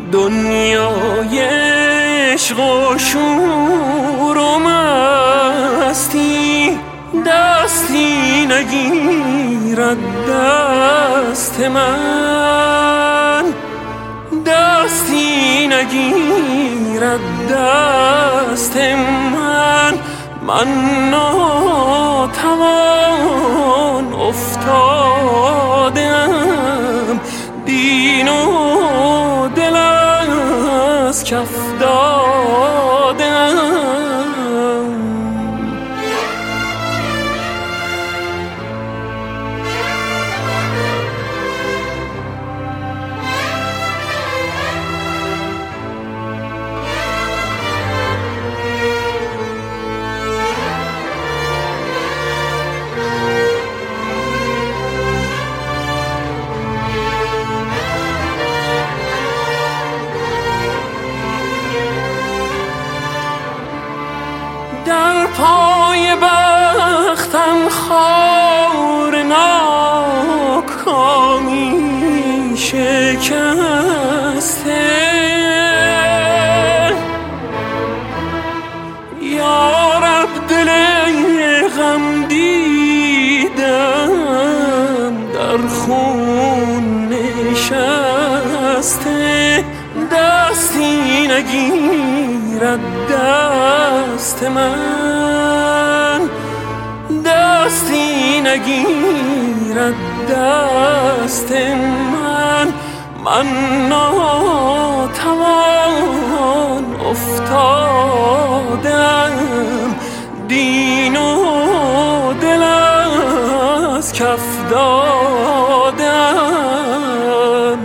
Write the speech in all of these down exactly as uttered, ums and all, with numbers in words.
دنیای عشق و شور و مستی دستی نگیرد دست من، دستی نگیرد دست من. من ناتوان افتادم، دین و دل از کف دادم. در پای بختم خار ناکامی شکسته، یا رب دل غم دیدم در خون نشسته. دستی نگیرد دست من، دستی نگیرد دست من. من ناتوان افتادم، دین و دل از کف دادم.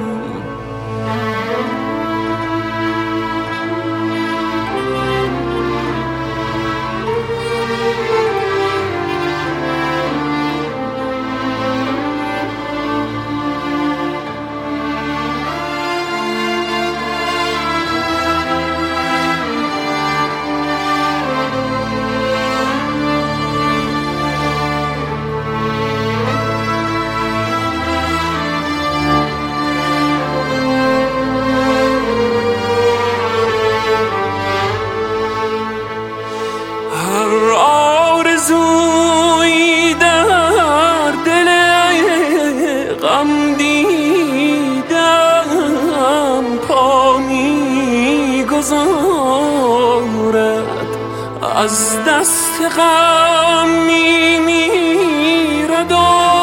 از دست غم می میرد و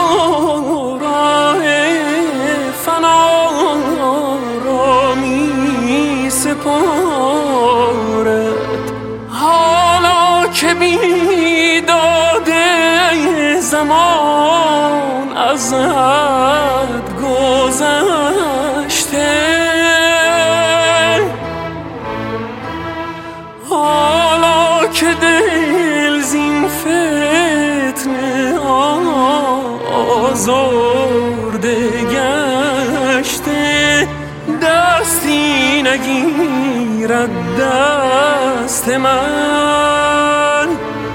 راه فنا را می سپارد. حالا که بیداده زمان از حد گذشته، که دل زین فتنه آزرده گشته. دستی نگیرد دست من،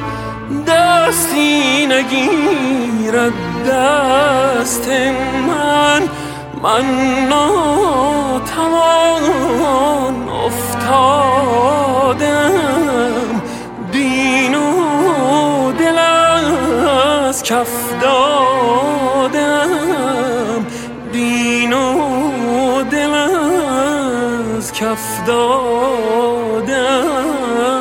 دستی نگیرد دست من. من ناتوان افتادم، دین و دل از کف دادم، دین و دل از کف دادم.